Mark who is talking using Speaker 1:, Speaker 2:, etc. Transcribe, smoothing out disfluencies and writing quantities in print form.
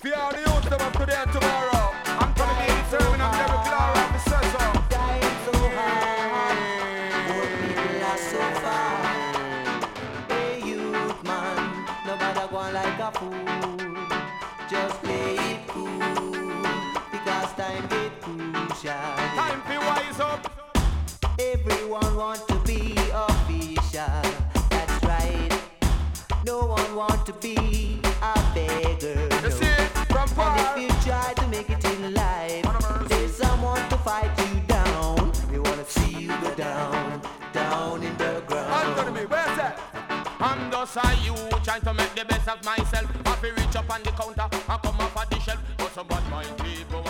Speaker 1: For all the youth them up today and tomorrow. I'm coming to be determined, I'm never clear of the so.
Speaker 2: Dying so hard, poor people are so far. Hey youth man, nobody go on like a fool. Just play it cool, because time get crucial.
Speaker 1: Time for wise up.
Speaker 2: Everyone want to be official, that's right. No one want to be a beggar.
Speaker 1: You see it from far.
Speaker 2: And if you try to make it in life, there's someone to fight you down. They wanna see you go down, down in the ground.
Speaker 1: Anthony, where's that? I'm just a you trying to make the best of myself. Happy reach up on the counter and come off of the shelf. But some bad mind people